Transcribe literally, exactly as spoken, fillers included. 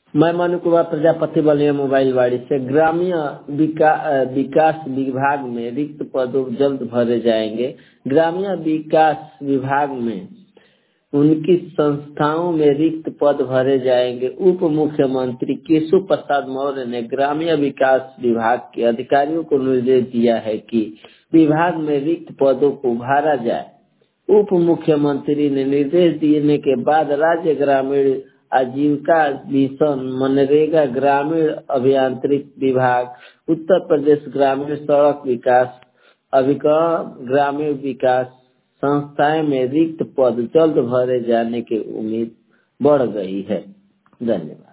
मैं मनु कुमार प्रजापति बलिया मोबाइल वाड़ी से ग्रामीण विका, विकास विभाग में रिक्त पदों जल्द भरे जाएंगे। ग्रामीण विकास विभाग में उनकी संस्थाओं में रिक्त पद भरे जाएंगे। उप मुख्यमंत्री केशव प्रसाद मौर्य ने ग्रामीण विकास विभाग के अधिकारियों को निर्देश दिया है कि विभाग में रिक्त पदों को भरा जाए। उप मुख्यमंत्री ने निर्देश देने के बाद राज्य ग्रामीण आजीविका मिशन, मनरेगा, ग्रामीण अभियांत्रिकी विभाग, उत्तर प्रदेश ग्रामीण सड़क विकास अभिकरण, ग्रामीण विकास संस्थाएं में रिक्त पद जल्द भरे जाने की उम्मीद बढ़ गई है। धन्यवाद।